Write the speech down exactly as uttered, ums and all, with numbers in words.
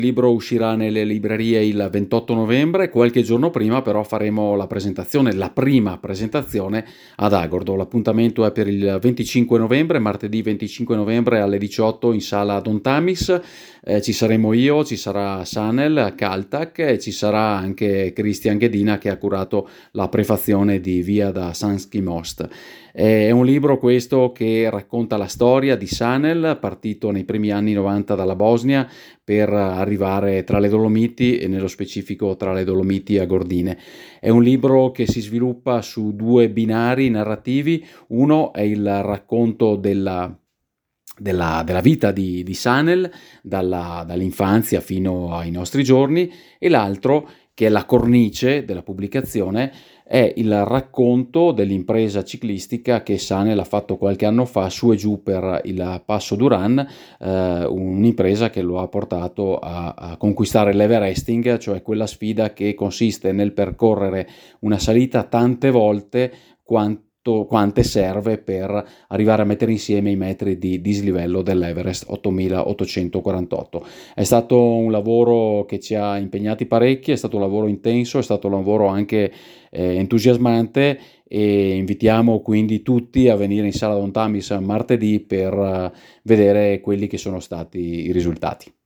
Il libro uscirà nelle librerie il ventotto novembre, qualche giorno prima però faremo la presentazione, la prima presentazione ad Agordo. L'appuntamento è per il venticinque novembre, martedì venticinque novembre alle diciotto in sala Don Tamis. Eh, ci saremo io, ci sarà Sanel, Kaltak e ci sarà anche Christian Ghedina che ha curato la prefazione di Via da Sanski Most. È un libro questo che racconta la storia di Sanel, partito nei primi anni novanta dalla Bosnia per arrivare tra le Dolomiti e nello specifico tra le Dolomiti e Agordine. È un libro che si sviluppa su due binari narrativi. Uno è il racconto della Della, della vita di, di Sanel dalla, dall'infanzia fino ai nostri giorni, e l'altro, che è la cornice della pubblicazione, è il racconto dell'impresa ciclistica che Sanel ha fatto qualche anno fa su e giù per il Passo Duran, eh, un'impresa che lo ha portato a, a conquistare l'Everesting, cioè quella sfida che consiste nel percorrere una salita tante volte quanto quante serve per arrivare a mettere insieme i metri di dislivello dell'Everest, ottomilaottocentoquarantotto. È stato un lavoro che ci ha impegnati parecchi, è stato un lavoro intenso, è stato un lavoro anche eh, entusiasmante, e invitiamo quindi tutti a venire in sala Don Tamis martedì per uh, vedere quelli che sono stati i risultati.